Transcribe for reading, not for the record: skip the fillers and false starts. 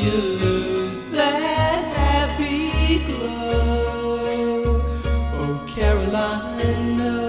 you lose that happy glow. Oh, Caroline, no.